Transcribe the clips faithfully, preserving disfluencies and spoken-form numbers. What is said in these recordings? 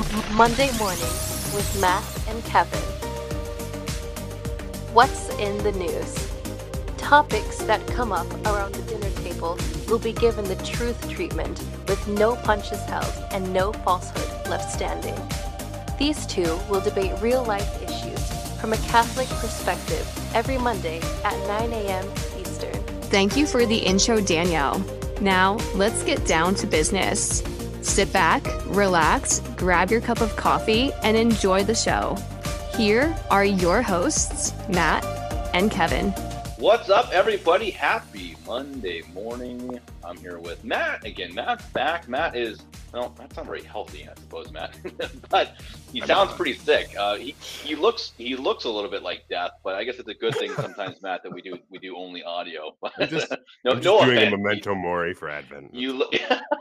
M- Monday mornings with Matt and Kevin. What's in the news? Topics that come up around the dinner table will be given the truth treatment with no punches held and no falsehood left standing. These two will debate real-life issues from a Catholic perspective every Monday at nine a.m. Eastern. Thank you for the intro, Danielle. Now, let's get down to business. Sit back, relax, grab your cup of coffee, and enjoy the show. Here are your hosts, Matt and Kevin. What's up, everybody? Happy Monday morning. I'm here with Matt again. Matt's back. Matt is, well, that's not very healthy, I suppose, Matt. But he sounds pretty sick. Uh, he he looks he looks a little bit like death, but I guess it's a good thing sometimes, Matt, that we do we do only audio. I'm just, no, I'm just no doing offense. a memento mori for Advent. You look,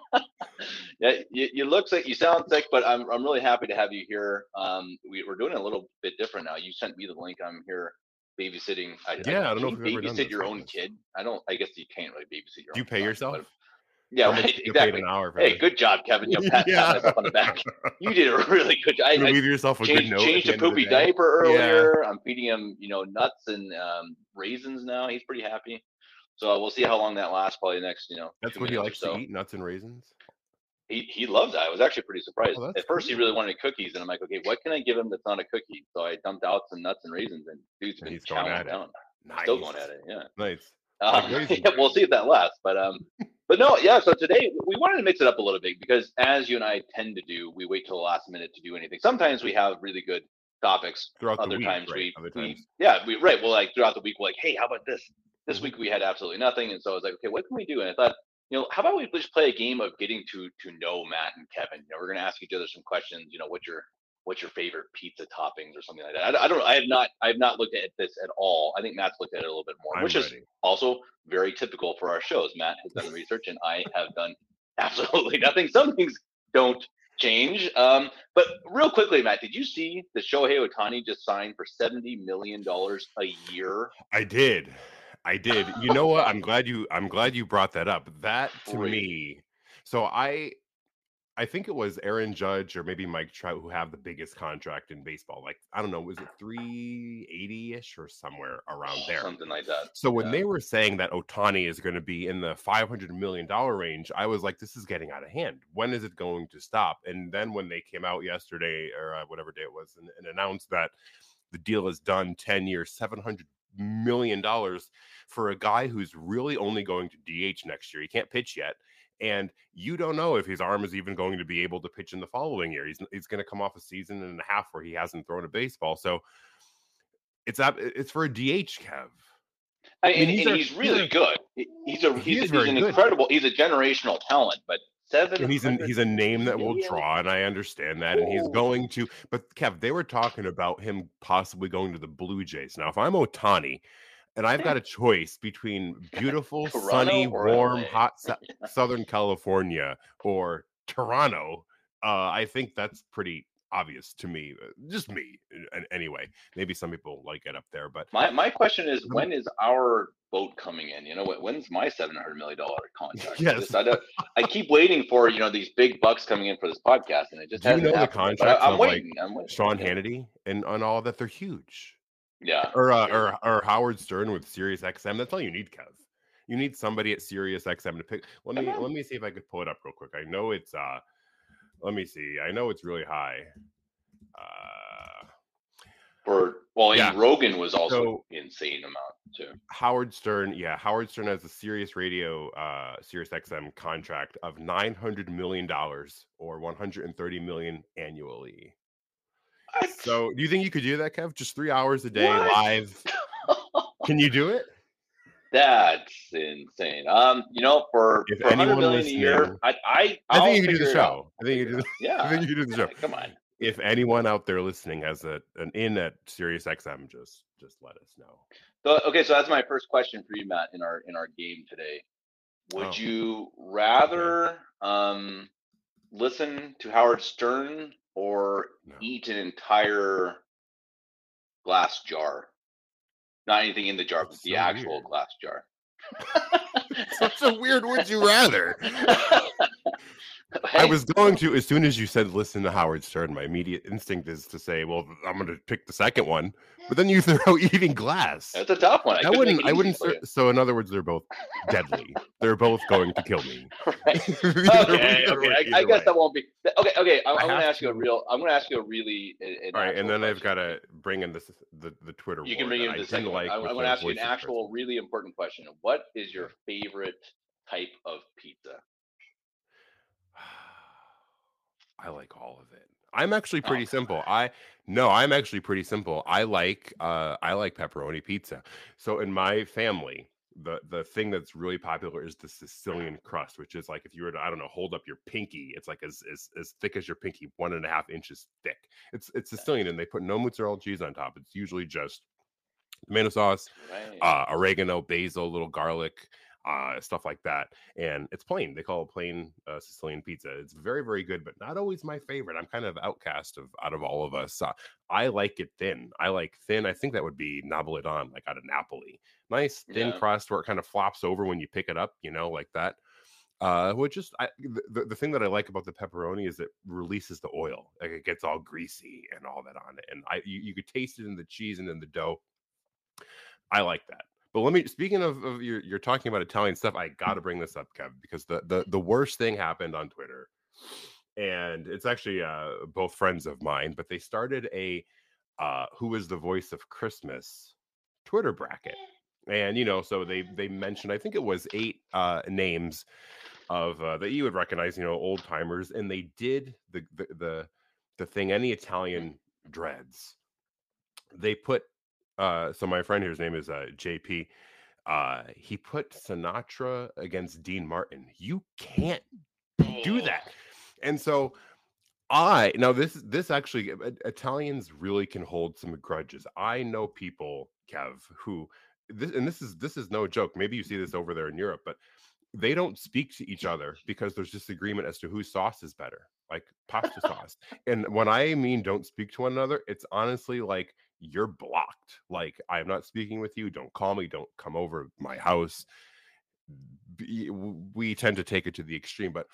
yeah, you, you look like you sound sick, but I'm I'm really happy to have you here. Um, we, we're doing it a little bit different now. You sent me the link. I'm here babysitting. I, Yeah, I, I don't know can if you we've ever done babysit this, your I own guess. kid. I don't. I guess you can't really babysit your Do you own pay son, yourself? but- yeah, How much right. do you get paid Exactly. an hour for Hey, that? good job, Kevin. You know, pat, Yeah. pat myself on the back. You did a really good job. I, You I leave yourself a changed, good note. changed at a the end of the poopy day. diaper Yeah. earlier. I'm feeding him, you know, nuts and um, raisins now. He's pretty happy. So uh, we'll see how long that lasts. Probably the next, you know, That's two what he minutes likes or so. to eat, nuts and raisins. He he loves that. I was actually pretty surprised. Oh, that's At first, he cool. really wanted cookies, and I'm like, okay, what can I give him that's not a cookie? So I dumped out some nuts and raisins, and dude's And been he's going chowing at it. down. Nice. Still going at it. Yeah. Nice. Um, Like raisins. yeah, we'll see if that lasts. But um, but no, yeah. So today we wanted to mix it up a little bit because, as you and I tend to do, we wait till the last minute to do anything. Sometimes we have really good topics. Throughout the Other week, times right? we, Other we times. yeah, we right. Well, like throughout the week, we're like, hey, how about this? This Mhm. week we had absolutely nothing, and so I was like, okay, what can we do? And I thought, you know, how about we just play a game of getting to to know Matt and Kevin? You know, we're gonna ask each other some questions. You know, what's your what's your favorite pizza toppings or something like that? I, I don't. I have not. I have not looked at this at all. I think Matt's looked at it a little bit more, I'm which is ready. also very typical for our shows. Matt has done the research, and I have done absolutely nothing. Some things don't change. Um, but real quickly, Matt, did you see that Shohei Ohtani just signed for seventy million dollars a year? I did. I did. You know what? I'm glad you I'm glad you brought that up. That to Crazy. me. So I I think it was Aaron Judge or maybe Mike Trout who have the biggest contract in baseball. Like, I don't know, was it three eighty-ish or somewhere around there? Something like that. So when Yeah. they were saying that Ohtani is going to be in the five hundred million dollars range, I was like, this is getting out of hand. When is it going to stop? And then when they came out yesterday or uh, whatever day it was and, and announced that the deal is done, ten years, seven hundred million dollars for a guy who's really only going to D H next year. He can't pitch yet. And you don't know if his arm is even going to be able to pitch in the following year. He's, he's going to come off a season and a half where he hasn't thrown a baseball. So it's up. It's for a D H, Kev. I, I mean, and, these and are- he's these really are- good. He- He's a He he's, is he's very an good. incredible. He's a generational talent, but seven. And he's an, he's a name that will draw, and I understand that. And he's Ooh. going to, but Kev, they were talking about him possibly going to the Blue Jays. Now, if I'm Ohtani, and I've got a choice between beautiful, Toronto sunny, or warm, L A? hot Sa- Southern California or Toronto, uh, I think that's pretty obvious to me. Uh, Just me, and anyway. Maybe some people like it up there, but My my question is, when is our boat coming in? You know, when- when's my seven hundred million dollar contract? I, Yes. just, I, don't- I keep waiting for you know these big bucks coming in for this podcast, and it just Do you hasn't know the happened yet. But contracts I, I'm of, like, waiting. I'm waiting. Sean Yeah. Hannity and, and all that? They're huge. Yeah. Or, uh, or or Howard Stern with Sirius X M. That's all you need, Kev. You need somebody at Sirius X M to pick. Let me Come on. let me see if I could pull it up real quick. I know it's uh let me see. I know it's really high. Uh For well, Yeah. and Rogan was also So- insane amount too. Howard Stern, yeah, Howard Stern has a Sirius Radio, uh, Sirius X M contract of nine hundred million dollars or one hundred thirty million dollars annually. What? So, do you think you could do that, Kev? Just three hours a day, What? live. Can you do it? That's insane. Um, you know, for, If for one hundred anyone million a year, listening- I I I I'll think you could do the figure it out. show. I think you could do. The, Yeah. I think you could do the show. Come on. If anyone out there listening has a an in at Sirius X M, just just let us know. So, okay, so that's my first question for you, Matt, in our in our game today. Would Oh. you rather um, listen to Howard Stern or No. eat an entire glass jar? Not anything in the jar, but That's the so actual weird. glass jar. Such a weird would you rather. Hey, I was going to, as soon as you said listen to Howard Stern, my immediate instinct is to say, well, I'm going to pick the second one. But then you throw Eating Glass. That's a tough one. I, I couldn't wouldn't, make it I easy wouldn't, for ser- you. so in other words, they're both deadly. They're both going to kill me. Right. Either- Okay, either okay. way, I, I either guess way. that won't be. Okay, okay. I, I I'm going to have ask you a to- real. I'm going to ask you a really. A, a All right, and then natural I've got question. to bring in this, the, the Twitter You war can bring that in I the didn't second one. like I'm, with I'm the going to ask you an Voice of actual, Christmas. really important question. What is your favorite type of pizza? I like all of it. I'm actually pretty Oh, simple. I no, I'm actually pretty simple. I like uh I like pepperoni pizza. So in my family, the the thing that's really popular is the Sicilian crust, which is like if you were to, I don't know, hold up your pinky, it's like as as, as thick as your pinky, one and a half inches thick. It's it's Sicilian, and they put no mozzarella cheese on top. It's usually just tomato sauce, right. uh, oregano, basil, little garlic, uh, stuff like that. And it's plain. They call it plain uh, Sicilian pizza. It's very, very good, but not always my favorite. I'm kind of outcast of out of all of us. Uh, I like it thin. I like thin. I think that would be Napoletan, like out of Napoli. Nice thin Yeah. crust where it kind of flops over when you pick it up, you know, like that. Uh, which is I, the the thing that I like about the pepperoni is it releases the oil. Like it gets all greasy and all that on it, and I you, you could taste it in the cheese and in the dough. I like that. But let me, speaking of, of you're, you're talking about Italian stuff, I got to bring this up, Kev, because the, the, the worst thing happened on Twitter. And it's actually uh, both friends of mine, but they started a uh, Who is the Voice of Christmas Twitter bracket. And, you know, so they, they mentioned, I think it was eight uh, names of uh, that you would recognize, you know, old timers. And they did the, the, the, the thing any Italian dreads. They put, Uh, so my friend here's name is uh, J P. Uh, he put Sinatra against Dean Martin. You can't do that. And so I now this this actually uh, Italians really can hold some grudges. I know people, Kev, who this and this is this is no joke. Maybe you see this over there in Europe, but they don't speak to each other because there's disagreement as to whose sauce is better, like pasta sauce. And when I mean don't speak to one another, it's honestly like you're blocked. Like I'm not speaking with you. Don't call me. Don't come over my house. B- We tend to take it to the extreme. But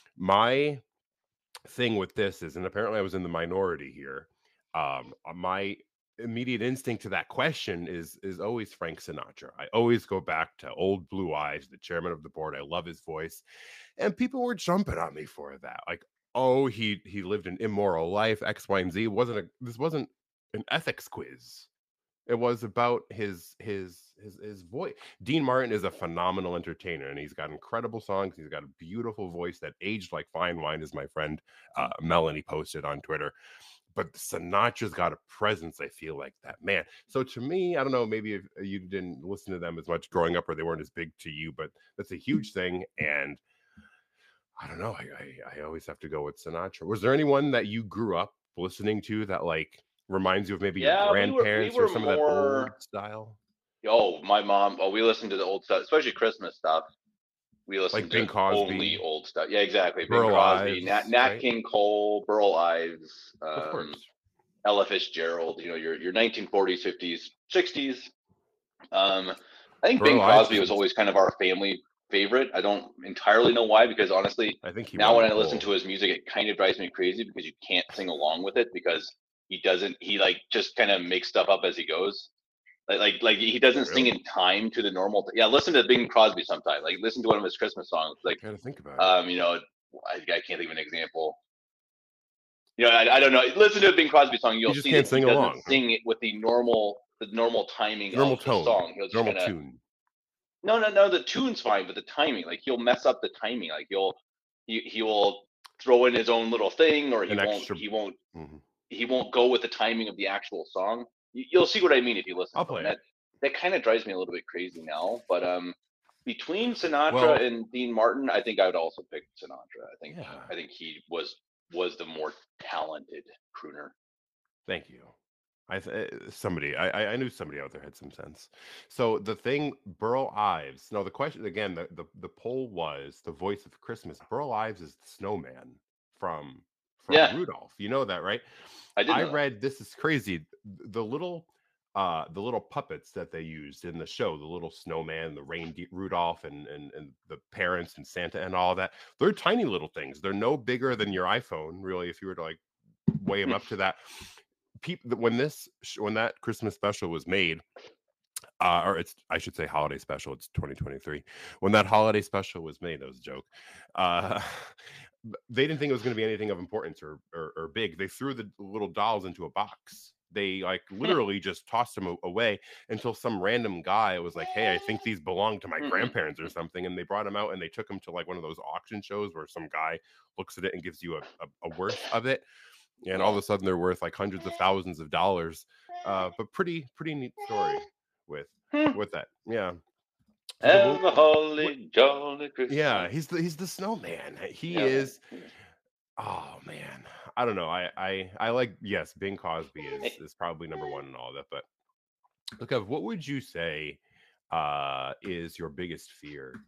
my thing with this is, and apparently I was in the minority here. Um, my immediate instinct to that question is is always Frank Sinatra. I always go back to Old Blue Eyes, the chairman of the board. I love his voice, and people were jumping on me for that. Like, oh, he he lived an immoral life, X, Y, and Z. It wasn't a this wasn't an ethics quiz. It was about his his his his voice. Dean Martin is a phenomenal entertainer, and he's got incredible songs. He's got a beautiful voice that aged like fine wine, as my friend uh, Melanie posted on Twitter. But Sinatra's got a presence, I feel like that man. So to me, I don't know, maybe if you didn't listen to them as much growing up, or they weren't as big to you, but that's a huge thing. And I don't know, I I, I always have to go with Sinatra. Was there anyone that you grew up listening to that like reminds you of maybe Yeah, your we were we grandparents were or some of that more. old style? Oh, my mom. Oh, we listened to the old stuff, especially Christmas stuff. We listened Like Bing to Crosby, only old stuff. Yeah, exactly. Bing Burl Crosby, Nat, Ives, Nat right? King Cole, Burl Ives, Of um, course. Ella Fitzgerald. You know, your your nineteen forties, fifties, sixties. Um, I think Burl Bing Ives Crosby was was, always kind of our family favorite. I don't entirely know why, because honestly, I think he now won when the I listen poll. to his music, it kind of drives me crazy because you can't sing along with it because he doesn't. He like just kind of makes stuff up as he goes. Like, like, like he doesn't sing Really? in time to the normal. T- yeah, listen to Bing Crosby sometime. Like, listen to one of his Christmas songs. Like, I gotta think about it. um, you know, I, I can't think of an example. You know, I, I don't know. Listen to a Bing Crosby song, you'll You just see can't that he sing doesn't along, huh? sing it with the normal, the normal timing Normal of the tone, song. He'll just normal kind of tune. no, no, no. The tune's fine, but the timing, like he'll mess up the timing. Like he'll he he will throw in his own little thing, or he An won't extra. he won't Mhm. he won't go with the timing of the actual song. You, you'll see what I mean if you listen I'll to him. play That it. that kind of drives me a little bit crazy now. But um, between Sinatra Well, and Dean Martin, I think I would also pick Sinatra. I think yeah. I think he was was the more talented crooner. Thank you. I th- uh, somebody I I I knew somebody out there had some sense. So the thing, Burl Ives. No, the question again. The the the poll was the voice of Christmas. Burl Ives is the snowman from from Yeah, Rudolph. You know that, right? I did I know that. read this is crazy. The little uh, the little puppets that they used in the show, the little snowman, the reindeer, Rudolph, and and and the parents and Santa and all that. They're tiny little things. They're no bigger than your iPhone, really, if you were to like weigh them up to that. People, when this when that Christmas special was made, uh, or it's I should say holiday special. It's twenty twenty-three. When that holiday special was made, that was a joke. Uh, they didn't think it was going to be anything of importance or, or or big. They threw the little dolls into a box. They like literally just tossed them away until some random guy was like, "Hey, I think these belong to my Mhm. grandparents or something," and they brought them out and they took them to like one of those auction shows where some guy looks at it and gives you a, a, a worth of it, and all of a sudden they're worth like hundreds of thousands of dollars. Uh, but pretty pretty neat story with with that, yeah. So the Have wo- a holly jolly Christmas. yeah, he's the he's the snowman. He Yeah. is. Oh man, I don't know. I I I like yes, Bing Cosby is is probably number one in all of that. But look, Ev, what would you say uh is your biggest fear?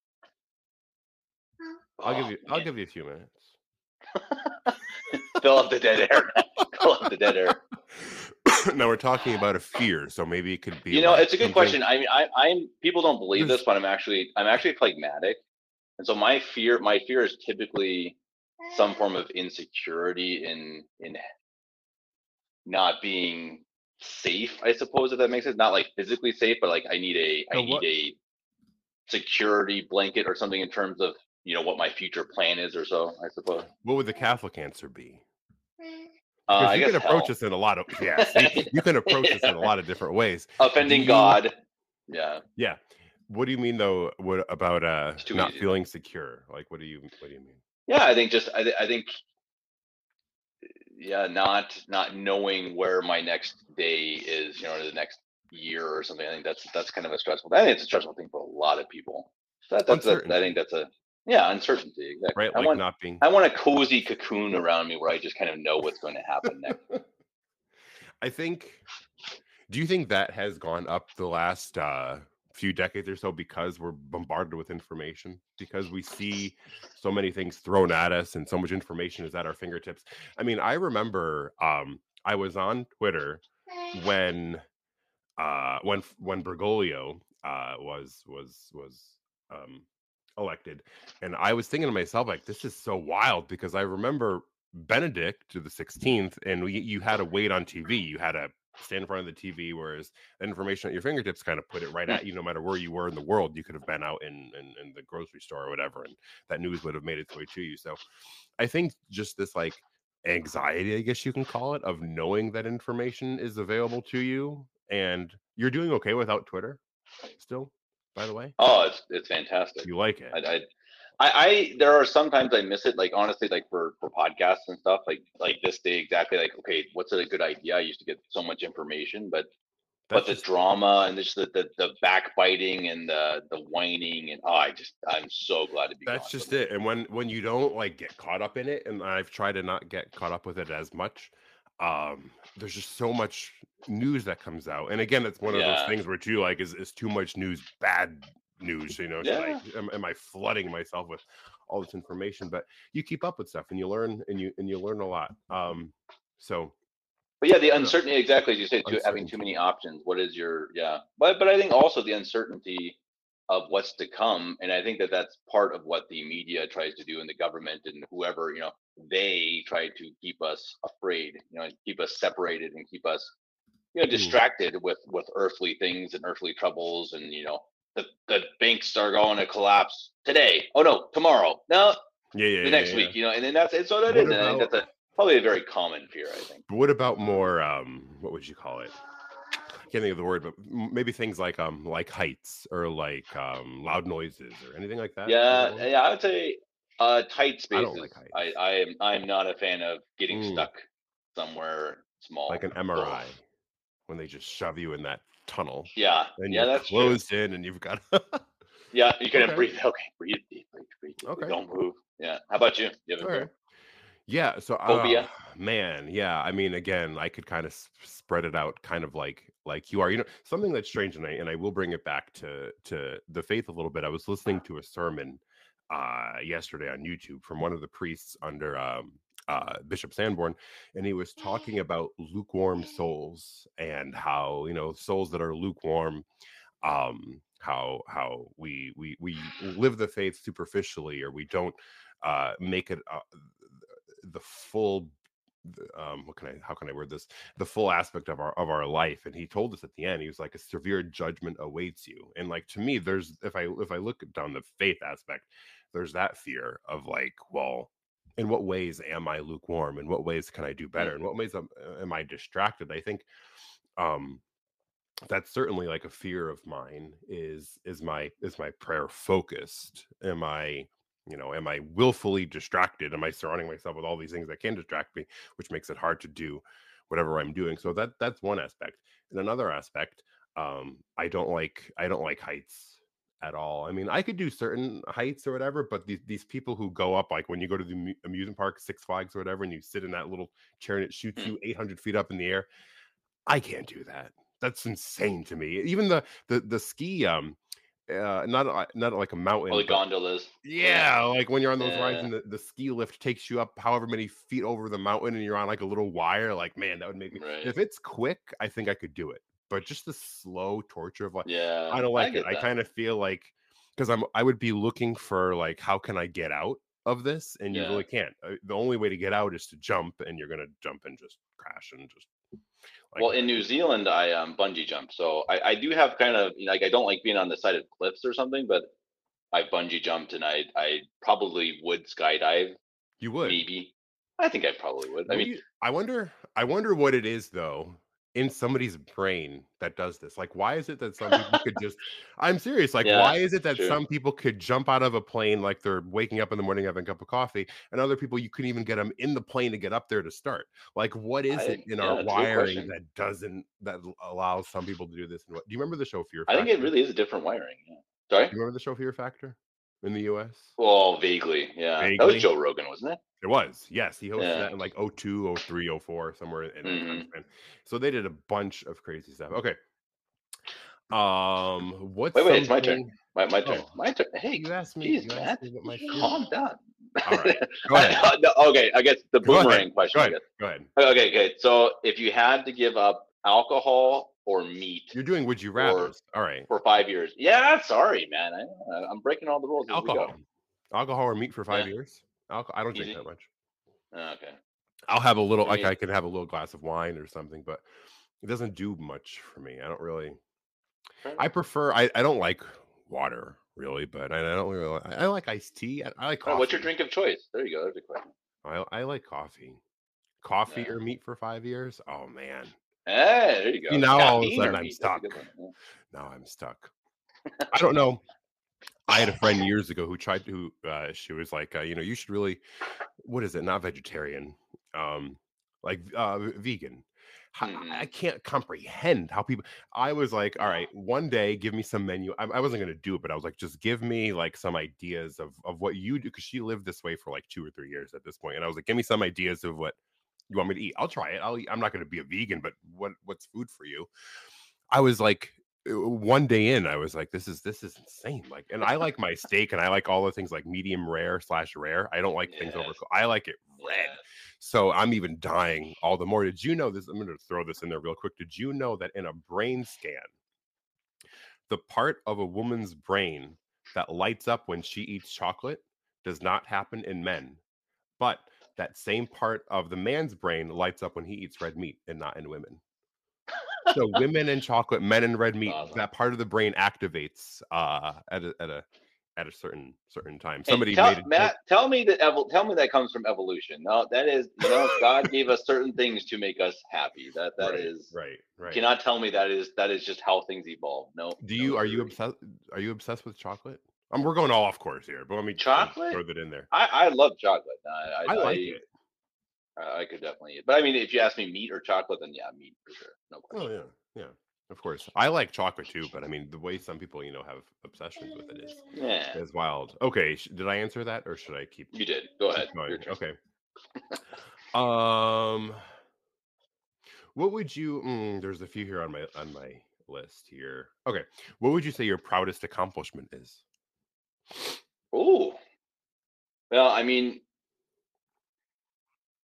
I'll give Oh, you I'll man. give you a few minutes. Fill up the dead air. Fill up the dead air. Now we're talking about a fear, so maybe it could be. You know, like it's a good something- question. I mean, I, I'm people don't believe There's- this, but I'm actually I'm actually phlegmatic, and so my fear my fear is typically some form of insecurity in in not being safe. I suppose if that makes sense. Not like physically safe, but like I need a I So need what- a security blanket or something in terms of you know what my future plan is or so. I suppose. What would the Catholic answer be? Uh, Because I you guess can approach hell. this in a lot of yeah, see, you can approach this in a lot of different ways. Offending Do you- God. Yeah. Yeah. What do you mean though? What about uh It's too not easy. feeling secure? Like what do you what do you mean? Yeah, I think just I, th- I think yeah, not not knowing where my next day is, you know, the next year or something. I think that's that's kind of a stressful. I think it's a stressful thing for a lot of people. So that, that's a, I Uncertainty. think that's a yeah uncertainty exactly. Right? I Like want not being I want a cozy cocoon around me where I just kind of know what's going to happen next. I think do you think that has gone up the last uh few decades or so because we're bombarded with information, because we see so many things thrown at us and so much information is at our fingertips? I mean, I remember um I was on Twitter when uh when when Bergoglio uh was was was um elected, and I was thinking to myself like, this is so wild, because I remember Benedict to the sixteenth, and we, you had to wait on T V, you had to stand in front of the T V, whereas information at your fingertips kind of put it right at you no matter where you were in the world. You could have been out in, in in the grocery store or whatever, and that news would have made its way to you. So I think just this like anxiety, I guess you can call it, of knowing that information is available to you, and you're doing okay without Twitter still, by the way. Oh, it's it's fantastic. You like it. I, I, I, I, there are sometimes I miss it. Like honestly, like for for podcasts and stuff, like like this day exactly. Like okay, what's a good idea? I used to get so much information, but That's but the just- drama and just the, the the backbiting and the the whining and oh, I just I'm so glad to be. that's gone just from it. And when when you don't like get caught up in it, and I've tried to not get caught up with it as much, um there's just so much news that comes out, and again, it's one of Yeah. those things where too like is, is too much news bad news, you know? Should I, Yeah. am, am I flooding myself with all this information? But you keep up with stuff and you learn and you and you learn a lot. Um so But yeah, the Yeah. uncertainty, exactly as you say, too, having too Uncertainty. many options. What is your yeah? But but I think also the uncertainty of what's to come, and I think that that's part of what the media tries to do, and the government and whoever, you know, they try to keep us afraid, you know, and keep us separated and keep us, you know, Mm. distracted with with earthly things and earthly troubles, and you know, the the banks are going to collapse today. Oh no, tomorrow. No, yeah, yeah, the yeah, next yeah. week. You know, and then that's it's so that What is. And I think about- that's a probably a very common fear. I think. But what about more um what would you call it? I can't think of the word, but m- maybe things like um like heights or like um loud noises or anything like that. Yeah, Is that one? yeah, I would say uh, tight I spaces. don't like heights. I, I am I'm not a fan of getting Mm. stuck somewhere small. Like an M R I, when they just shove you in that tunnel Yeah, and yeah, you're that's true. closed in and you've got Yeah, you can Okay. breathe. Okay, breathe deep, breathe, breathe deep. Okay. Don't move. Yeah. How about you? You have a All fear? right. Yeah, so Phobia? uh, man, yeah. I mean, again, I could kind of s- spread it out, kind of like like you are. You know, something that's strange, and I and I will bring it back to to the faith a little bit. I was listening to a sermon uh yesterday on YouTube from one of the priests under um uh, Bishop Sanborn, and he was talking about lukewarm souls and how, you know, souls that are lukewarm, um, how how we we we live the faith superficially, or we don't uh, make it uh, the full. Um, what can I? How can I word this? The full aspect of our of our life. And he told us at the end, he was like, a severe judgment awaits you. And like, to me, there's if I if I look down the faith aspect, there's that fear of like, well, in what ways am I lukewarm? In what ways can I do better? In what ways am, am I distracted? I think um that's certainly like a fear of mine. Is is my is my prayer focused? Am I, you know, am I willfully distracted? Am I surrounding myself with all these things that can distract me, which makes it hard to do whatever I'm doing? So that that's one aspect. And another aspect, um, I don't like I don't like heights at all. I mean, I could do certain heights or whatever, but these these people who go up, like when you go to the amu- amusement park, Six Flags or whatever, and you sit in that little chair and it shoots Hmm. you eight hundred feet up in the air, I can't do that. That's insane to me. Even the the the ski, um, uh, not uh, not like a Well, mountain, the but gondolas. yeah, like when you're on those rides Yeah. and the, the ski lift takes you up however many feet over the mountain and you're on like a little wire, like, man, that would make me. Right. If it's quick, I think I could do it. But just the slow torture of like, Yeah. I don't I like it. get I that. kind of feel like, because I'm I would be looking for like, how can I get out of this? And you Yeah. really can't. Uh, The only way to get out is to jump, and you're gonna jump and just crash and just like. Well, in New Zealand, I um bungee jump, so I I do have kind of, you know, like, I don't like being on the side of cliffs or something, but I bungee jumped and I I probably would skydive, You would. maybe. I think I probably would. I What do mean, you I wonder I wonder what it is though in somebody's brain that does this. Like, why is it that some people could just I'm serious, like, yeah, why is it that true. some people could jump out of a plane like they're waking up in the morning having a cup of coffee, and other people you couldn't even get them in the plane to get up there to start? Like, what is it I in our yeah, it's a good wiring question. that doesn't that l- allows some people to do this? And what do you remember the show Fear I think it Factor? really is a different wiring. Yeah. Sorry? You remember the show Fear Factor in the U S? Well, vaguely. Yeah. That was Vaguely? Joe Rogan, wasn't it? It was, yes. He hosted Yeah. that in like oh two, oh three, oh four, somewhere in that time hmm span. So they did a bunch of crazy stuff. Okay. Um, what's Wait, wait, it's my turn. something? My my turn. Oh, My turn. Hey, you asked me. geez, You asked Matt, me what my fear calm was. down. All right, go ahead. I- no, okay, I guess the Go ahead. boomerang question. Go I ahead. guess. Go ahead. Okay, okay. So if you had to give up alcohol or meat You're doing would you or rather's. All right. for five years, yeah, sorry, man. I, I'm breaking all the rules as we Alcohol. go. Alcohol or meat for five Yeah. years? Alcohol. I don't drink Easy. that much. Okay. I'll have a little, I like mean, I could have a little glass of wine or something, but it doesn't do much for me. I don't really. fair I enough. prefer. I, I don't like water really, but I, I don't really. Like, I like iced tea. I, I like All right, what's your coffee. drink of choice? There you go. There's a question. I, I like coffee. Coffee Yeah. or meat for five years? Oh man. Hey, there you See, go. now all of a Caffeine or sudden I'm meat? That's a stuck. good one. Now I'm stuck. I don't know. I had a friend years ago who tried to. Uh, she was like, uh, you know, you should really. What is it? Not vegetarian. Um, like uh, v- vegan. How, I hmm I can't comprehend how people. I was like, all No. right, one day, give me some menu. I, I wasn't gonna do it, but I was like, just give me like some ideas of of what you do, because she lived this way for like two or three years at this point, and I was like, give me some ideas of what you want me to eat. I'll try it. I'll eat. I'm not gonna be a vegan, but what what's food for you? I was like, uh, one day in, I was like, this is this is insane. Like, and I like my steak, and I like all the things like medium rare slash rare. I don't like things over. Yes. I like it red. Yes. So I'm even dying all the more. Did you know this? I'm going to throw this in there real quick. Did you know that in a brain scan, the part of a woman's brain that lights up when she eats chocolate does not happen in men, but that same part of the man's brain lights up when he eats red meat and not in women. So women and chocolate, men and red meat, Awesome. that part of the brain activates uh, at a at a at a certain certain time. Hey, Somebody tell made it. Matt, tell me that evol- tell me that comes from evolution. No, that is, you know, God gave us certain things to make us happy. That that Right, is. right, You right. cannot tell me that is that is just how things evolve. No. Do No, you are you siree. obsessed? Are you obsessed with chocolate? Um, we're going all off course here, but let me Chocolate? throw that in there. I I love chocolate. I I I like I, it. I could definitely eat. But I mean, if you ask me meat or chocolate, then yeah, meat for sure. No question. Oh yeah, yeah. Of course, I like chocolate too, but I mean, the way some people, you know, have obsessions with it is Yeah, is wild. Okay, sh- did I answer that, or should I keep you did. Go keep ahead. going? Your turn. Okay. Um, what would you? Mm, there's a few here on my on my list here. Okay, what would you say your proudest accomplishment is? Ooh. Well, I mean,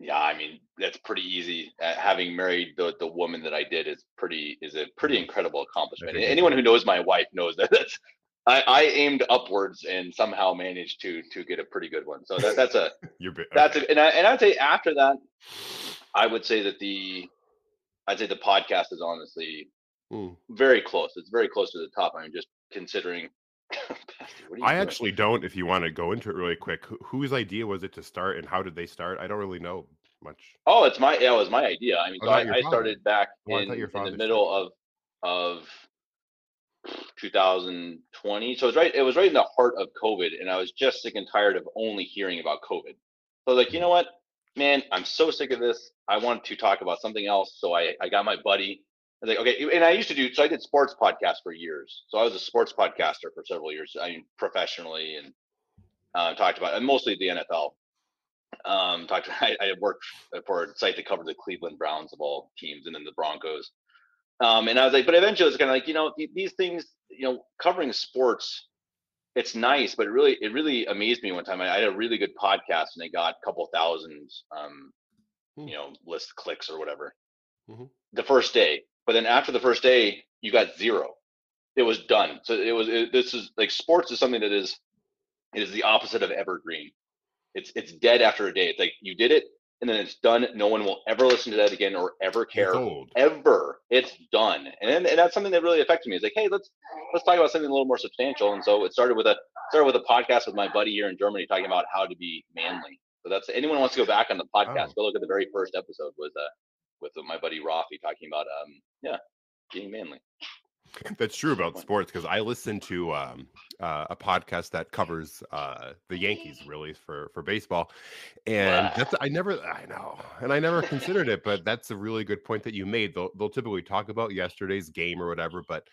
Yeah, I mean that's pretty easy. Uh, having married the the woman that I did is pretty is a pretty incredible accomplishment. Anyone who knows my wife knows that that's I, I aimed upwards and somehow managed to to get a pretty good one. So that that's a You're bit, okay. that's a, and I and I'd say after that, I would say that the I'd say the podcast is honestly mm. very close. It's very close to the top. I mean, just considering. I doing? actually don't. If you want to go into it really quick, Wh- whose idea was it to start, and how did they start? I don't really know much. Oh, it's my yeah, it was my idea. I mean, oh, so I, I started back oh, in, in the middle of of two thousand twenty. So it was right. It was right in the heart of COVID, and I was just sick and tired of only hearing about COVID. So like, you know what, man, I'm so sick of this. I want to talk about something else. So I I got my buddy. I was like, okay, and I used to do, so I did sports podcasts for years. So I was a sports podcaster for several years, I mean, professionally, and uh, talked about, and mostly the N F L. Um, talked, I, I worked for a site that covered the Cleveland Browns of all teams, and then the Broncos. Um, and I was like, but eventually it's kind of like, you know, these things, you know, covering sports, it's nice, but it really, it really amazed me one time. I, I had a really good podcast, and they got a couple thousand, um, hmm. you know, list clicks or whatever. Mm-hmm. The first day. But then after the first day, you got zero. It was done. So it was. It, this is like sports is something that is, it is the opposite of evergreen. It's it's dead after a day. It's like you did it, and then it's done. No one will ever listen to that again or ever care. Ever. It's done. And then, and that's something that really affected me. It's like, hey, let's let's talk about something a little more substantial. And so it started with a started with a podcast with my buddy here in Germany talking about how to be manly. So that's anyone who wants to go back on the podcast, oh. go look at the very first episode. Was uh with my buddy Rafi talking about um yeah being manly. That's true about sports, because I listen to um uh, a podcast that covers uh the Yankees really for for baseball, and wow. that's I never I know and I never considered it, but that's a really good point that you made. They'll they'll typically talk about yesterday's game or whatever, but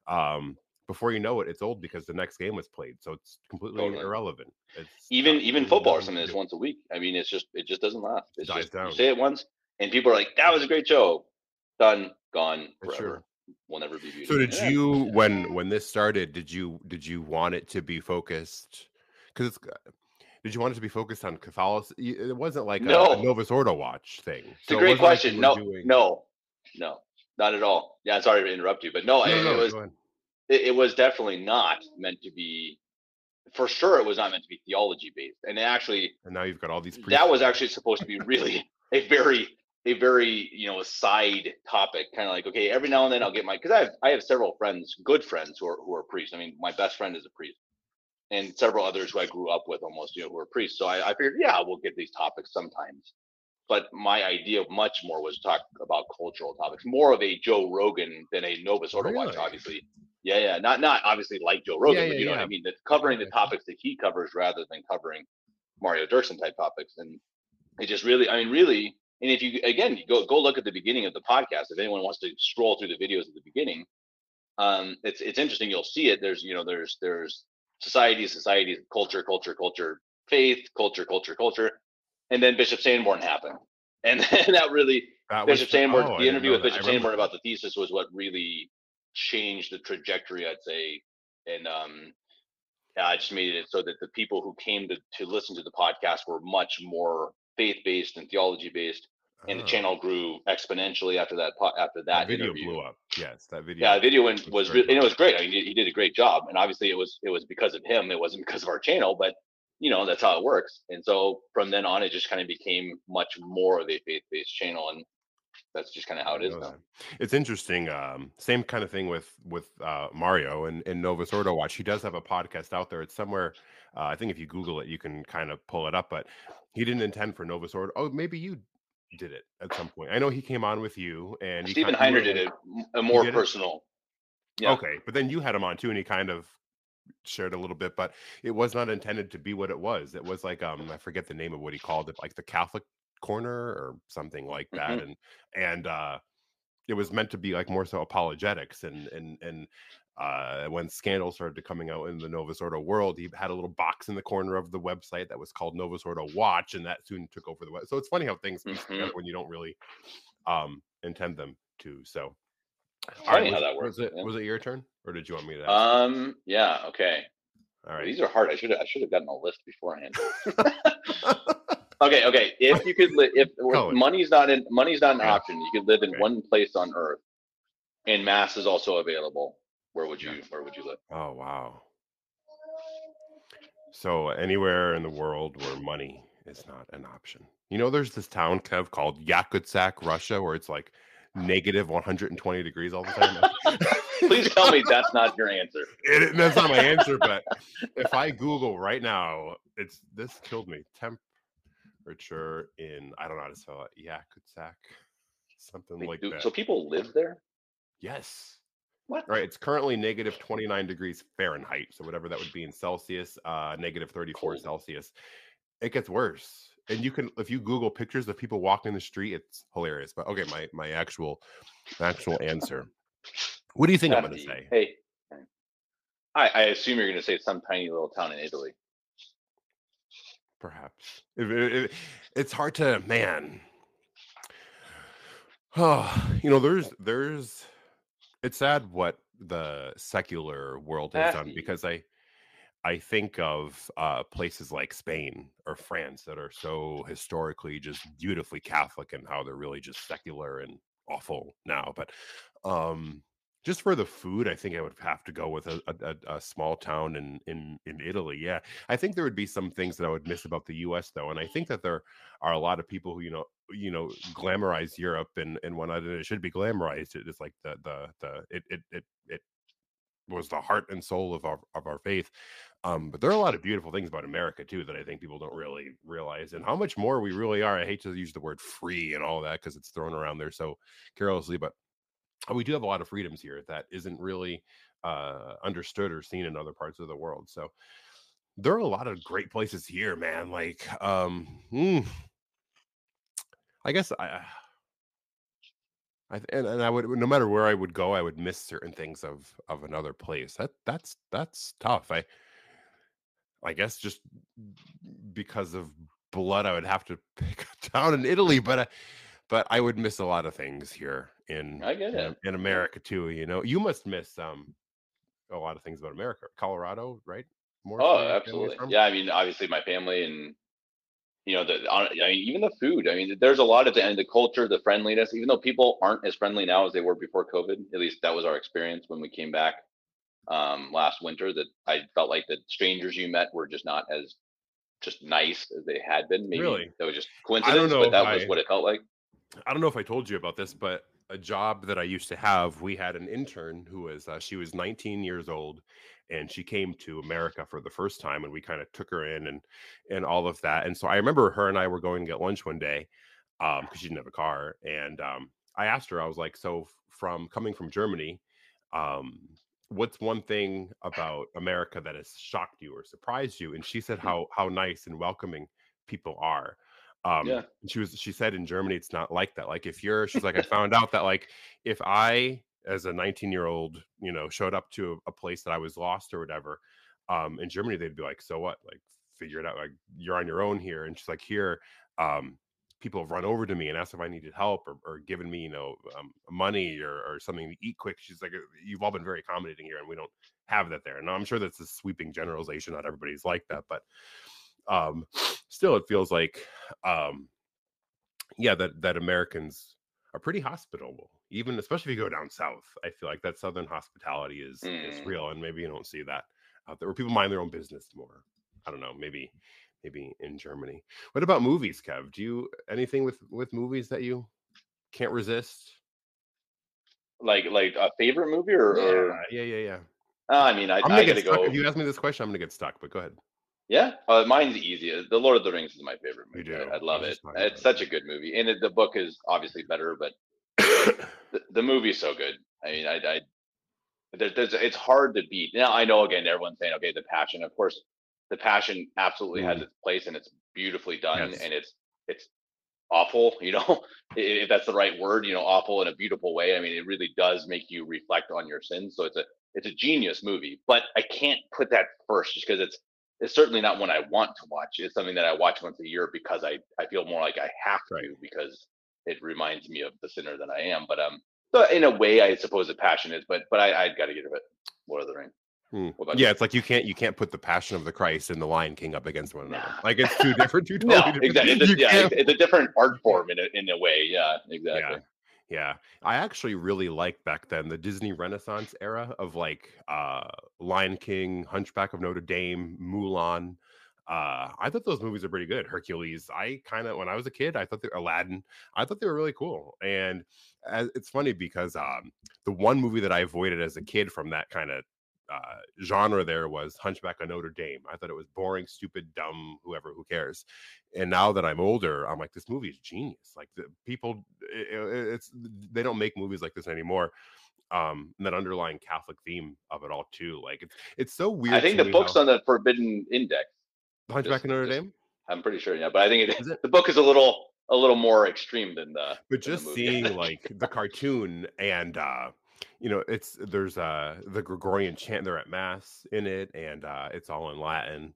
um before you know it, it's old because the next game was played, so it's completely totally. irrelevant. It's even even football or something that's once a week. I mean, it's just it just doesn't last. It's Dies just down. You say it once. And people are like, that was a great show. Done, gone, forever. Sure. Will never be viewed. So did again. you, when when this started, did you did you want it to be focused? Because it's, did you want it to be focused on Catholicism? It wasn't like no. a, a Novus Ordo watch thing. It's so a great question. Like no, doing... no, no, not at all. Yeah, sorry to interrupt you, but no, no, I, no it was it, it was definitely not meant to be. For sure, it was not meant to be theology based, and actually, and now you've got all these. That was actually supposed to be really a very. a very, you know, side topic, kind of like, okay, every now and then I'll get my, because I have, I have several friends, good friends who are, who are priests. I mean, my best friend is a priest, and several others who I grew up with almost, you know, who are priests. So I, I figured, yeah, we'll get these topics sometimes. But my idea much more was to talk about cultural topics, more of a Joe Rogan than a Novus Ordo really? Watch, obviously. Yeah, yeah, not not obviously like Joe Rogan, yeah, yeah, but you know yeah. what I mean? That covering the topics that he covers rather than covering Mario Dirksen type topics. And it just really, I mean, really, and if you, again, you go go look at the beginning of the podcast, if anyone wants to scroll through the videos at the beginning, um, it's it's interesting. You'll see it. There's, you know, there's there's society, society, culture, culture, culture, faith, culture, culture, culture, and then Bishop Sanborn happened, and then that really that Bishop was, Sanborn, oh, the interview with Bishop Sanborn about the thesis was what really changed the trajectory, I'd say, and um, yeah, I just made it so that the people who came to to listen to the podcast were much more faith-based and theology-based, and oh. the channel grew exponentially after that. After that, that video interview. blew up. Yes, that video. Yeah, the video went, was, was and it was great. I mean, he, he did a great job, and obviously it was it was because of him. It wasn't because of our channel, but you know that's how it works. And so from then on, it just kind of became much more of a faith-based channel, and that's just kind of how it is now. It's interesting. Um, same kind of thing with with uh, Mario and, and Novus Ordo Watch. He does have a podcast out there. It's somewhere. Uh, I think if you Google it, you can kind of pull it up. But he didn't intend for Novus Ordo. Oh, maybe you did it at some point. I know he came on with you, and Stephen Heiner did it a more personal. Yeah. Okay, but then you had him on too, and he kind of shared a little bit. But it was not intended to be what it was. It was like um, I forget the name of what he called it, like the Catholic Corner or something like that, mm-hmm. and and uh, it was meant to be like more so apologetics, and and and. Uh, when scandals started coming out in the Novus Ordo world, he had a little box in the corner of the website that was called Novus Ordo Watch, and that soon took over the web. So it's funny how things piece mm-hmm. together when you don't really um, intend them to. So, funny right, how that works. Was it yeah. was it your turn, or did you want me to? Ask? Um. Yeah. Okay. All right. These are hard. I should I should have gotten a list beforehand. Okay, okay. If you could live, if Colors. money's not in, money's not an Yeah. option. You could live in Okay. one place on Earth, and mass is also available. Where would you? Yeah. Where would you live? Oh wow. So anywhere in the world where money is not an option. You know, there's this town, Kev, called Yakutsk, Russia, where it's like negative one hundred twenty degrees all the time. Please tell me that's not your answer. It, that's not my answer, but if I Google right now, it's this killed me. Temperature in I don't know how to spell it. Yakutsk, something They like do- that. So people live there? Yes. What? Right. It's currently negative twenty-nine degrees Fahrenheit. So whatever that would be in Celsius, uh, negative thirty-four Cold. Celsius. It gets worse. And you can, if you Google pictures of people walking the street, it's hilarious. But okay, my my actual actual answer. What do you think I'm going to Hefty. say? Hey, I, I assume you're going to say some tiny little town in Italy. Perhaps. It, it, it- it's hard to, man. Oh, you know, there's there's it's sad what the secular world has done Hefty. because I I think of uh, places like Spain or France that are so historically just beautifully Catholic and how they're really just secular and awful now. But um, just for the food, I think I would have to go with a, a, a small town in, in in Italy. Yeah, I think there would be some things that I would miss about the U S though, and I think that there are a lot of people who you know you know glamorize Europe and and when it should be glamorized. It is like the the the it it it. it was the heart and soul of our of our faith. Um, but there are a lot of beautiful things about America too that I think people don't really realize, and how much more we really are. I hate to use the word free and all that because it's thrown around there so carelessly, but we do have a lot of freedoms here that isn't really uh, understood or seen in other parts of the world. So there are a lot of great places here, man. Like, um, mm, I guess I. I th- and, and I would no matter where I would go, I would miss certain things of of another place. That that's that's tough. I I guess just because of blood, I would have to pick a town in Italy, but uh, but I would miss a lot of things here in I get in, it. in America too. You know, you must miss um a lot of things about America. Colorado, right? More Oh, where your family's absolutely. from. Yeah, I mean, obviously my family and you know the hon- I mean even the food. I mean, there's a lot of the and the culture, the friendliness. Even though people aren't as friendly now as they were before COVID, at least that was our experience when we came back um, last winter. That I felt like the strangers you met were just not as just nice as they had been. Maybe Really? that was just I don't coincidence, know but if that was I what it felt like. I don't know if I told you about this, but a job that I used to have, we had an intern who was uh, she was nineteen years old, and she came to America for the first time, and we kind of took her in and and all of that. And so I remember her and I were going to get lunch one day, um, because she didn't have a car, and um, I asked her, I was like, so f- from coming from Germany, um, what's one thing about America that has shocked you or surprised you? And she said how how nice and welcoming people are. Um, Yeah, and she was she said in Germany it's not like that. Like if you're she's like I found out that like if I as a nineteen year old, you know, showed up to a, a place that I was lost or whatever, um, in Germany they'd be like, so what? Like figure it out. Like you're on your own here. And she's like, here, um, people have run over to me and asked if I needed help or, or given me, you know, um, money or, or something to eat quick. She's like, you've all been very accommodating here, and we don't have that there. And I'm sure that's a sweeping generalization. Not everybody's like that, but um, still, it feels like, um, yeah, that that Americans are pretty hospitable, even especially if you go down south. I feel like that southern hospitality is is Mm. real, and maybe you don't see that out there where people mind their own business more. I don't know, maybe maybe in Germany. What about movies, Kev? Do you anything with with movies that you can't resist? like like a favorite movie or, Yeah, or yeah, yeah, yeah. uh, I mean, I I'm gonna I get gotta stuck. go. If you ask me this question, I'm gonna get stuck. But go ahead. Yeah, uh, mine's easy. The Lord of the Rings is my favorite You movie. do. I, I I love was it. just talking about It's it. such a good movie, and it, the book is obviously better, but the, the movie's so good. I mean, I, I there, there's it's hard to beat. Now I know again, everyone's saying, okay, the passion. Of course, the passion absolutely has Mm, its place, and it's beautifully done, yes. and it's it's awful. You know, if that's the right word. You know, awful in a beautiful way. I mean, it really does make you reflect on your sins. So it's a it's a genius movie, but I can't put that first just because it's it's certainly not one I want to watch. It's something that I watch once a year because I I feel more like I have Right. to because it reminds me of the sinner that I am. But um, so in a way, I suppose the passion is, but but I I got to get it. Lord of the Rings. Hmm. What about Yeah, you? it's like you can't you can't put the Passion of the Christ and the Lion King up against one another. Nah. Like it's two different, two No, totally different. exactly. It's You a, yeah, can't. it's a different art form in a, in a way. Yeah, exactly. Yeah, yeah. I actually really liked back then the Disney Renaissance era of like uh Lion King, Hunchback of Notre Dame, Mulan. Uh, I thought those movies are pretty good. Hercules. I kind of when I was a kid, I thought they Aladdin. I thought they were really cool. And as, it's funny because um, the one movie that I avoided as a kid from that kind of uh, genre there was Hunchback of Notre Dame. I thought it was boring, stupid, dumb, whoever, who cares. And now that I'm older, I'm like, this movie is genius. Like the people, it, it's they don't make movies like this anymore. Um, and that underlying Catholic theme of it all too. Like it's it's so weird. I think to the me book's how, on the Forbidden Index. Hunchback Just, of Notre just, Dame. I'm pretty sure, yeah. But I think it, Is it? the book is a little a little more extreme than the. But than the just movie. seeing like the cartoon and uh you know it's there's uh the Gregorian chant, they're at mass in it, and uh it's all in Latin.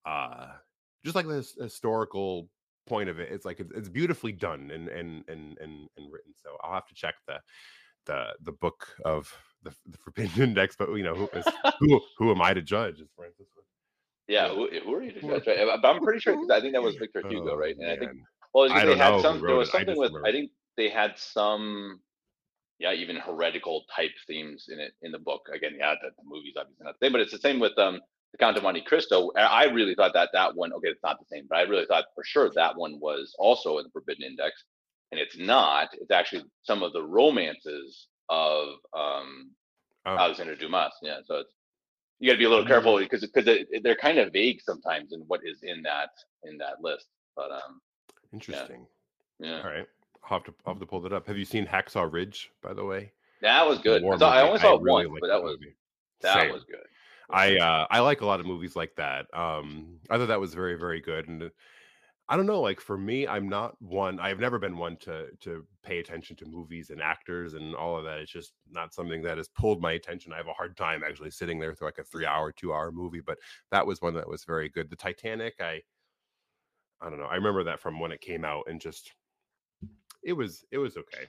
Uh just like this historical point of it, it's like it's, it's beautifully done and and and and and written. So I'll have to check the the the book of the, the Forbidden Index. But you know who is who who am I to judge, as Francis would. Yeah, who, who are you to judge? Right? But I'm pretty sure because I think that was Victor Hugo, Oh right? And I think man, well, it's I because they don't had know who some. There wrote was it. I something just with. I remember. think they had some. Yeah, even heretical type themes in it in the book. Again, yeah, the, the movie's obviously not the same, but it's the same with um the Count of Monte Cristo. I I really thought that that one. Okay, it's not the same, but I really thought for sure that one was also in the Forbidden Index, and it's not. It's actually some of the romances of um Oh, Alexander Dumas. Yeah, so it's you got to be a little mm, careful because because they're kind of vague sometimes in what is in that in that list. But um, yeah, interesting. yeah, All right. I'll have to I'll have to pull that up. Have you seen Hacksaw Ridge, by the way? that was The good. I war saw I movie. only I saw it really once, like but that that was movie. that Same. was good. I uh I like a lot of movies like that. Um I thought that was very, very good. And uh, I don't know, like for me, I'm not one, I've never been one to to pay attention to movies and actors and all of that. It's just not something that has pulled my attention. I have a hard time actually sitting there through like a three hour, two hour movie, but that was one that was very good. The Titanic, I I don't know. I remember that from when it came out and just it was it was okay.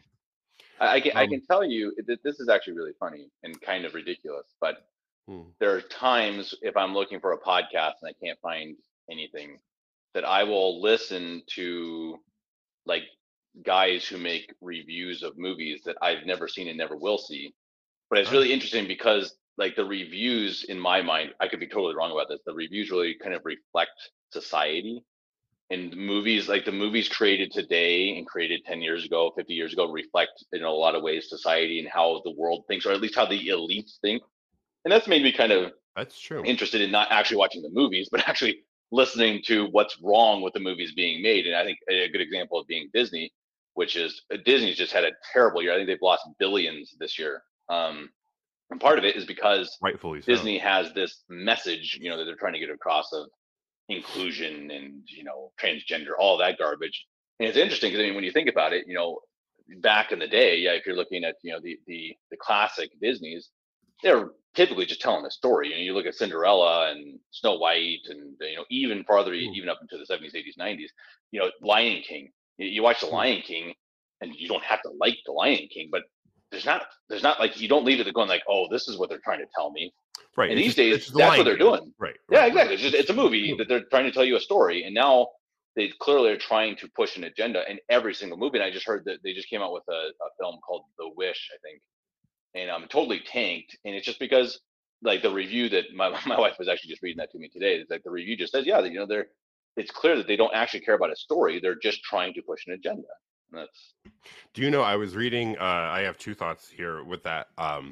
I, I can I Um can tell you that this is actually really funny and kind of ridiculous, but hmm. there are times if I'm looking for a podcast and I can't find anything that I will listen to like guys who make reviews of movies that I've never seen and never will see. But it's Oh, really interesting because like the reviews in my mind, I could be totally wrong about this. The reviews really kind of reflect society and movies like the movies created today and created ten years ago, fifty years ago reflect in a lot of ways society and how the world thinks, or at least how the elites think. And that's made me kind of that's true. interested in not actually watching the movies, but actually listening to what's wrong with the movies being made. And I think a good example of being Disney, which is uh, Disney's just had a terrible year. I think they've lost billions this year. Um, and part of it is because Rightfully so. Disney has this message, you know, that they're trying to get across of inclusion and, you know, transgender, all that garbage. And it's interesting because I mean, when you think about it, you know, back in the day, yeah, if you're looking at, you know, the the the classic Disney's, they're typically just telling a story. You know, you look at Cinderella and Snow White, and you know, even farther, Hmm. even up into the seventies, eighties, nineties. You know, Lion King. You, you watch the Hmm. Lion King, and you don't have to like the Lion King, but there's not, there's not like you don't leave it going like, oh, this is what they're trying to tell me. Right. And It's these just, it's days, just the that's Lion what they're King. doing. Right. Yeah, right, exactly. right. It's just it's a movie that they're trying to tell you a story, and now they clearly are trying to push an agenda in every single movie. And I just heard that they just came out with a, a film called The Wish, I think, and I'm um, totally tanked. And it's just because like the review that my my wife was actually just reading that to me today. It's like the review just says, yeah, that, you know, they're it's clear that they don't actually care about a story. They're just trying to push an agenda. And that's Do you know, I was reading, uh, I have two thoughts here with that um,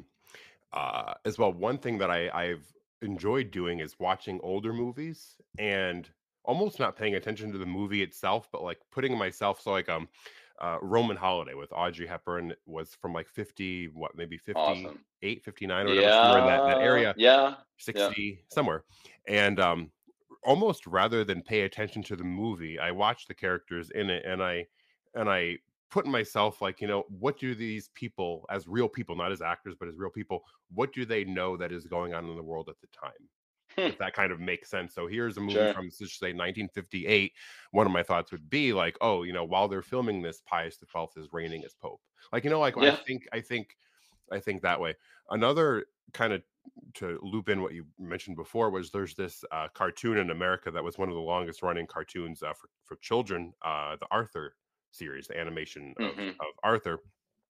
uh, as well. One thing that I, I've enjoyed doing is watching older movies and almost not paying attention to the movie itself, but like putting myself, so like um, uh, Roman Holiday with Audrey Hepburn was from like fifty, what, maybe awesome. fifty-eight, fifty-nine or whatever, somewhere in that, that Yeah, area, yeah, yeah. sixty, somewhere. And um, almost rather than pay attention to the movie, I watch the characters in it and I, and I put myself like, you know, what do these people as real people, not as actors, but as real people, what do they know that is going on in the world at the time? Hmm. If that kind of makes sense. So here's a movie Sure. from, let's say, nineteen fifty-eight. One of my thoughts would be like, oh, you know, while they're filming this, Pius the twelfth is reigning as Pope. Like, you know, like I Yeah. think, I think, I think that way. Another kind of to loop in what you mentioned before was there's this uh, cartoon in America that was one of the longest running cartoons uh, for for children, uh, the Arthur series, the animation of Mm-hmm. of Arthur.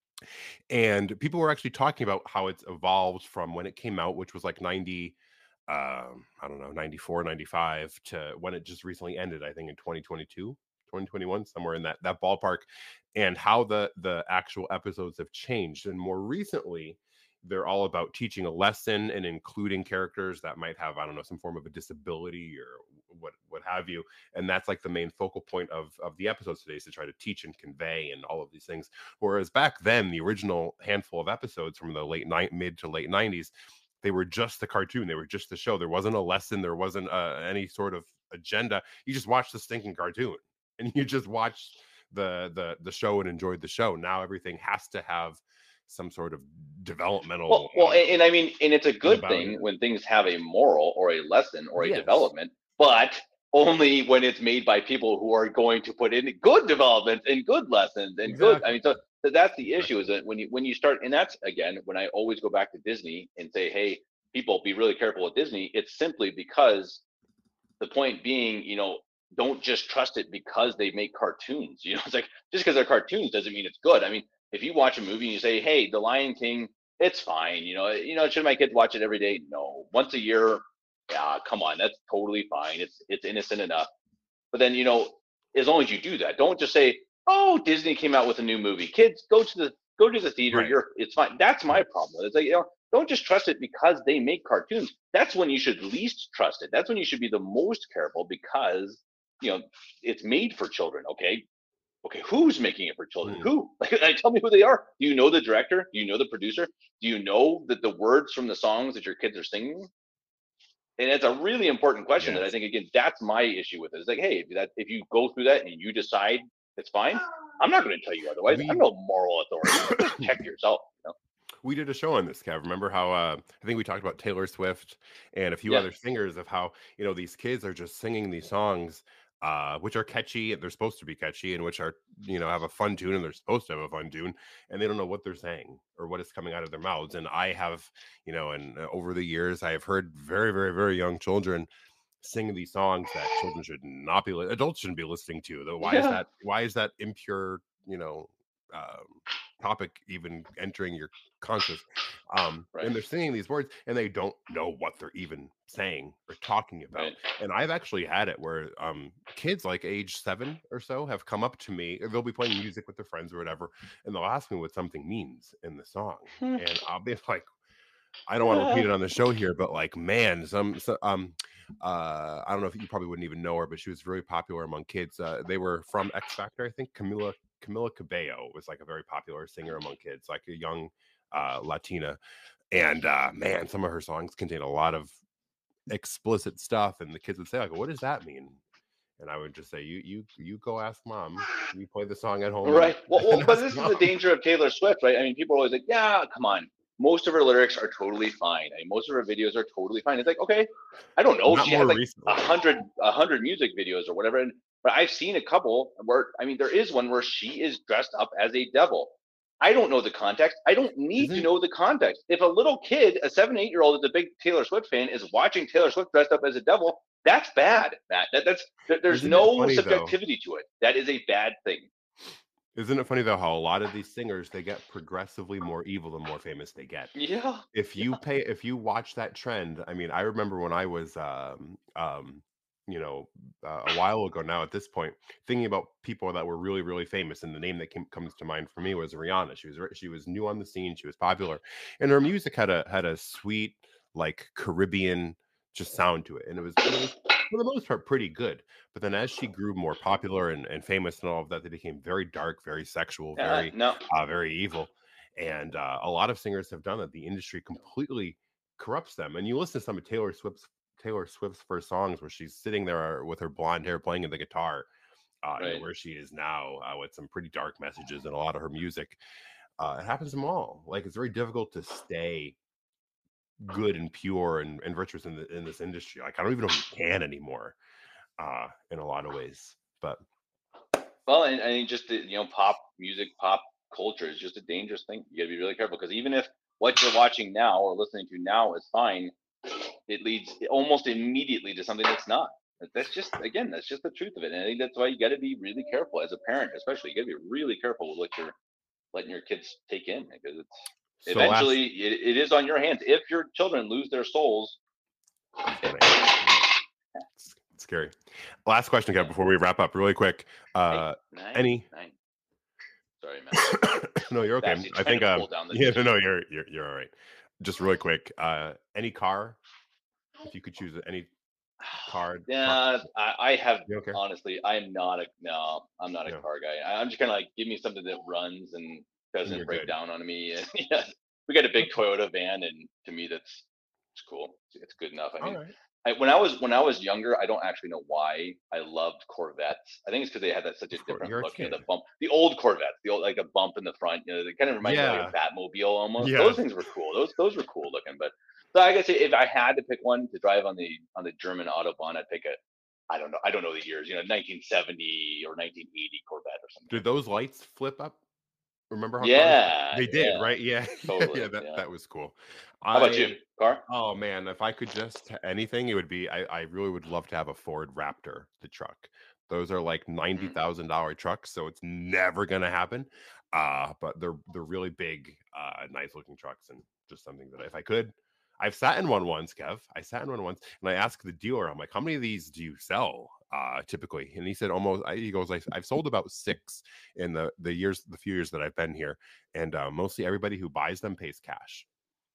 And people were actually talking about how it's evolved from when it came out, which was like ninety, um, I don't know, ninety-four, ninety-five, to when it just recently ended, I think in twenty twenty-two, twenty twenty-one, somewhere in that that ballpark, and how the the actual episodes have changed. And more recently, they're all about teaching a lesson and including characters that might have, I don't know, some form of a disability or what what have you. And that's like the main focal point of of the episodes today, is to try to teach and convey and all of these things. Whereas back then, the original handful of episodes from the late night mid to late nineties, they were just the cartoon. They were just the show. There wasn't a lesson. There wasn't uh, any sort of agenda. You just watched the stinking cartoon, and you just watched the the the show and enjoyed the show. Now everything has to have some sort of developmental. Well, well, uh, and, and I mean, and it's a good about thing it. when things have a moral or a lesson or a Yes. development, but only when it's made by people who are going to put in good development and good lessons and good. I Exactly. mean, so, so that's the issue, Exactly. is that when you when you start, and that's again when I always go back to Disney and say, hey, people, be really careful with Disney. It's simply because the point being, you know, don't just trust it because they make cartoons. You know, it's like, just because they're cartoons doesn't mean it's good. I mean, if you watch a movie and you say, hey, The Lion King, it's fine. You know, you know, should my kids watch it every day? No. Once a year, yeah, come on, that's totally fine. It's it's innocent enough. But then, you know, as long as you do that, don't just say, oh, Disney came out with a new movie. Kids, go to the go to the theater. Right. You're it's fine. That's my Right. problem. It's like, you know, don't just trust it because they make cartoons. That's when you should least trust it. That's when you should be the most careful, because, you know, it's made for children. Okay. Okay, who's making it for children? Mm. Who? Like, tell me who they are. Do you know the director? Do you know the producer? Do you know that the words from the songs that your kids are singing? And it's a really important question that I Yes. think, again, that's my issue with it. It's like, hey, if that if you go through that and you decide it's fine, I'm not going to tell you otherwise. I'm We no moral authority. Just check yourself. You know? we did a show on this, Kev. Remember how uh, I think we talked about Taylor Swift and a few Yeah. other singers, of how, you know, these kids are just singing these songs, uh, which are catchy, and they're supposed to be catchy, and which are, you know, have a fun tune, and they're supposed to have a fun tune, and they don't know what they're saying or what is coming out of their mouths. And I have, you know, and uh, over the years, I have heard very, very, very young children sing these songs that children should not be, li- adults shouldn't be listening to. Though, why is Yeah. that? Why is that impure, you know, um, topic even entering your conscious? Um, Right. and they're singing these words, and they don't know what they're even saying or talking about. Right. And I've actually had it where um, kids like age seven or so have come up to me. They'll be playing music with their friends or whatever, and they'll ask me what something means in the song, and I'll be like, I don't want to repeat it on the show here, but like, man, some, so, um, uh, I don't know if you probably wouldn't even know her, but she was very popular among kids. Uh, they were from X Factor, I think. Camila Camila Cabello was like a very popular singer among kids, like a young uh, Latina. And uh, man, some of her songs contain a lot of explicit stuff, and the kids would say, like, "What does that mean?" And I would just say, "You, you, you go ask mom. You play the song at home, Right. Well, well, and but ask this is mom." the danger of Taylor Swift, right? I mean, people are always like, yeah, come on. Most of her lyrics are totally fine. I mean, most of her videos are totally fine. It's like, okay, I don't know. Not She more has like recently. a hundred, a hundred music videos or whatever. And, but I've seen a couple where, I mean, there is one where she is dressed up as a devil. I don't know the context. I don't need to Isn't know the context. If a little kid, a seven, eight year old that's a big Taylor Swift fan, is watching Taylor Swift dressed up as a devil, that's bad, Matt. That, that's there, there's isn't it no funny though? subjectivity to it. That is a bad thing. Isn't it funny though how a lot of these singers, they get progressively more evil the more famous they get? Yeah. If you pay, if you watch that trend, I mean, I remember when I was, um, um, you know, uh, a while ago now at this point, thinking about people that were really, really famous, and the name that came, comes to mind for me was Rihanna. She was re- she was new on the scene, she was popular, and her music had a had a sweet, like, Caribbean just sound to it, and it was, it was for the most part pretty good. But then as she grew more popular and, and famous and all of that, they became very dark, very sexual, Uh, very no. uh, very evil. And uh, a lot of singers have done that. The industry completely corrupts them. And you listen to some of Taylor Swift's Taylor Swift's first songs, where she's sitting there with her blonde hair playing the guitar, uh, you know, Right. where she is now, uh, with some pretty dark messages in a lot of her music. Uh, it happens to them all. Like, it's very difficult to stay good and pure and, and virtuous in the, in this industry. Like, I don't even know if you can anymore, uh, in a lot of ways. But Well, and I mean, just the, you know, pop music, pop culture is just a dangerous thing. You got to be really careful, because even if what you're watching now or listening to now is fine, it leads almost immediately to something that's not. That's just, again, that's just the truth of it. And I think that's why you got to be really careful as a parent, especially. You got to be really careful with what you're letting your kids take in, because it's so eventually last... it, it is on your hands. If your children lose their souls, it's scary. Last question, Kev, before we wrap up, really quick. Uh, nine, any? Nine. Sorry, man. No, you're okay. I think. Um, yeah, no, no, you're you're you're all right. Just really quick. Uh, any car, if you could choose any car. Yeah, I, I have okay? honestly. I'm not a no. I'm not a no. car guy. I'm just kind of like, give me something that runs and doesn't break good. down on me. And, yeah, we got a big Toyota van, and to me, that's it's cool. It's good enough. I mean. All right. I, when I was when I was younger, I don't actually know why I loved Corvettes. I think it's because they had that such a different You're look. A you know, the bump, the old Corvettes, the old like a bump in the front. You know, they kind of remind yeah. me of like a Batmobile almost. Yeah. Those things were cool. Those those were cool looking. But so I guess if I had to pick one to drive on the on the German Autobahn, I'd pick a. I don't know. I don't know the years. You know, nineteen seventy or nineteen eighty Corvette or something. Did those lights flip up? Remember how yeah they did, yeah. right? Yeah, totally, yeah, that, yeah. that was cool. How I, about you, car? Oh man, if I could just anything, it would be. I, I really would love to have a Ford Raptor, the truck. Those are like ninety thousand dollar trucks, so it's never gonna happen. Uh, but they're they're really big, uh, nice looking trucks, and just something that if I could, I've sat in one once, Kev. I sat in one once, and I asked the dealer, I'm like, how many of these do you sell? Uh, typically, and he said almost. He goes, I, I've sold about six in the the years, the few years that I've been here, and uh, mostly everybody who buys them pays cash.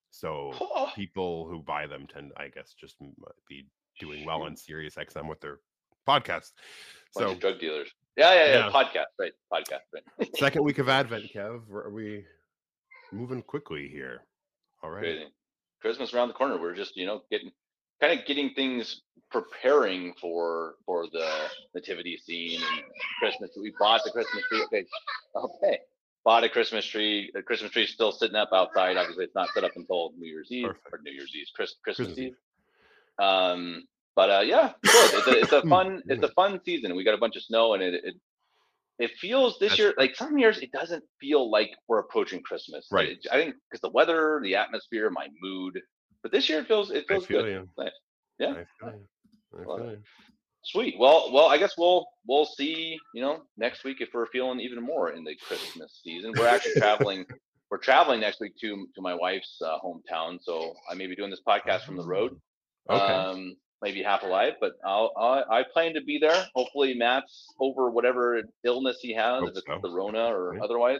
So oh. people who buy them tend, I guess, just be doing well on Sirius X M with their podcast. Bunch So of drug dealers, yeah, yeah, yeah, yeah. Podcast, right? Podcast, right? Second week of Advent, Kev. Are we moving quickly here? All right. Crazy. Christmas around the corner. We're just, you know, getting. kind of getting things preparing for for the nativity scene and Christmas. We bought the Christmas tree. Okay, okay. Bought a Christmas tree. The Christmas tree is still sitting up outside. Obviously, it's not set up until New Year's Eve Perfect. or New Year's Eve, Chris, Christmas, Christmas Eve. Eve. Um, but uh, yeah, good. It's a, it's a fun it's a fun season. We got a bunch of snow, and it it, it feels this That's year like some years it doesn't feel like we're approaching Christmas. Right. It, I think because the weather, the atmosphere, my mood. But this year it feels it feels feel good. You. Nice. Yeah. I feel you. I feel you. Sweet. Well, well, I guess we'll we'll see. You know, next week if we're feeling even more in the Christmas season. We're actually traveling. We're traveling next week to to my wife's uh, hometown, so I may be doing this podcast from the road. Okay. Um, maybe half alive, but I'll, I'll I plan to be there. Hopefully, Matt's over whatever illness he has, Hope if it's so. the Rona or yeah. otherwise.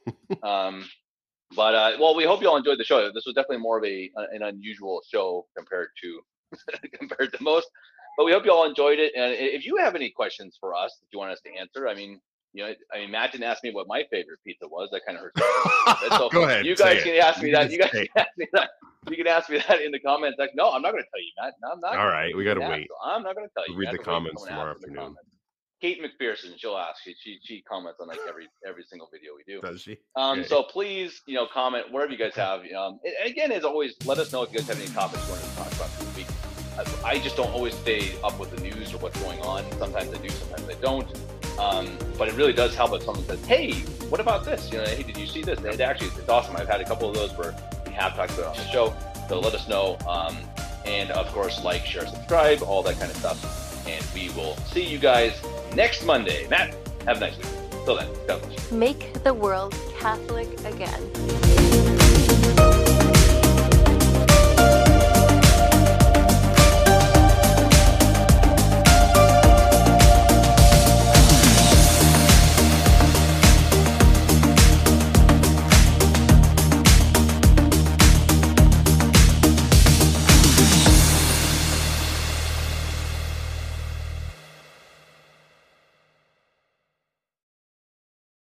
um. But uh, well, we hope you all enjoyed the show. This was definitely more of a an unusual show compared to compared to most. But we hope you all enjoyed it. And if you have any questions for us that you want us to answer, I mean, you know, I mean, Matt didn't ask me what my favorite pizza was. That kind of hurts. So Go ahead. You guys can it. ask me you that. You guys can ask me that. You can ask me that in the comments. Like, no, I'm not going to tell you, Matt. No, I'm not. All right, we got to wait. So I'm not going to tell you. We'll read the comments tomorrow afternoon. Kate McPherson, she'll ask. She, she she comments on like every every single video we do. Does she? Um, okay. So please, you know, comment whatever you guys have. Um, and again, as always, let us know if you guys have any topics you want to talk about this week. I just don't always stay up with the news or what's going on. Sometimes I do, sometimes I don't. Um, but it really does help if someone says, "Hey, what about this?" You know, "Hey, did you see this?" And actually, it's awesome. I've had a couple of those where we have talked about it on the show. So let us know. Um, and of course, like, share, subscribe, all that kind of stuff. And we will see you guys next Monday. Matt, have a nice week. Till then, God bless you. Make the world Catholic again.